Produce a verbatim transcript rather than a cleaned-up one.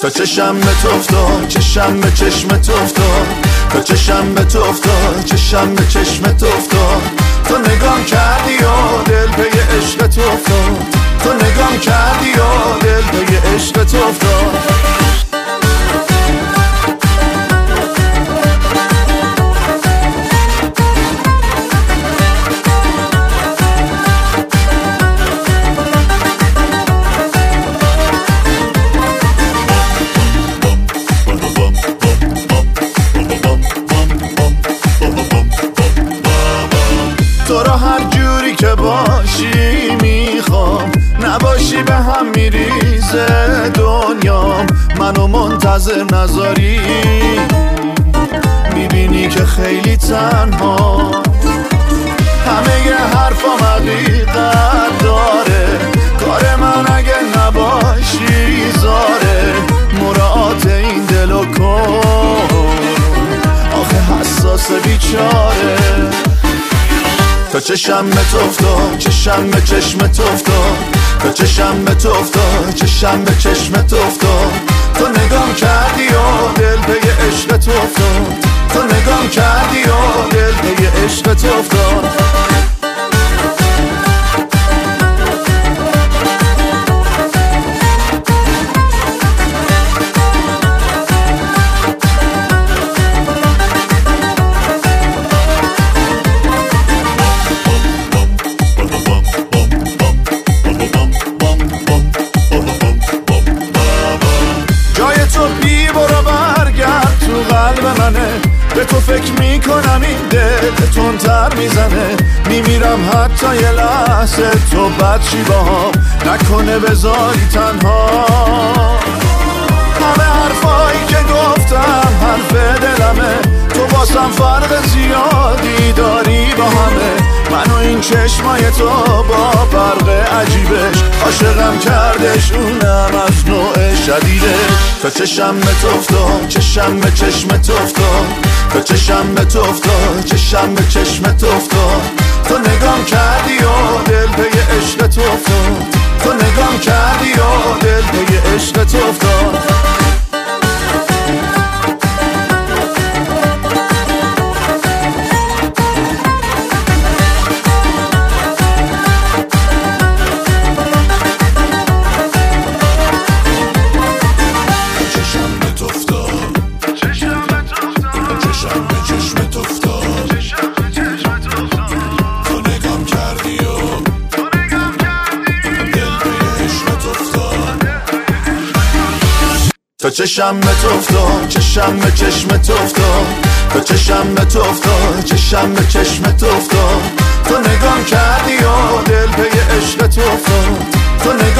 تا چشم به تو افتاد، چشم به چشم تو افتاد، تا چشم به تو افتاد، چشم به چشم تو افتاد. تو نگام کردی و دل پی عشق تو افتاد، تو نگام کردی و دل پی عشق تو افتاد. تو را هر جوری که باشی میخوام، نباشی به هم میریزه دنیام. منو منتظر نذاری، میبینی که خیلی تنها. همه یه حرفام حقیقت داره، کار من اگه نباشی زاره. مراعات این دلو کن، آخه حساس بیچاره. تا چشم به تو افتاد، چشم به چشم تو افتاد، تا چشم به تو افتاد، چشم به چشم تو افتاد. تو نگام کردی و دل پی عشق تو افتاد، تو نگام کردی و دل پی عشق تو افتاد. به تو فکر میکنم این دل تندتر میزنه، میمیرم حتی یه لحظه تو بدشی باهام، نکنه بذاری تنها. همه حرفایی که گفتم حرف دلمه، تو واسم فرق زیادی داری با همه. منو این چشمای تو با فرق عجیبش، عاشقم کردش اونم از نوع شدیدش. تا چشم به تو افتاد، چشم به چشم تو افتاد، تا چشم به تو افتاد، چشم به چشم تو افتاد. تو نگام کردی و دل پی عشق تو افتاد، تو نگام کردی و دل پی عشق تو افتاد. تا چشم به تو افتاد، چشم به چشم تو افتاد، تا چشم به تو افتاد، چشم به چشم تو افتاد. تو نگام کردی و دل پی عشق تو افتاد، تو نگام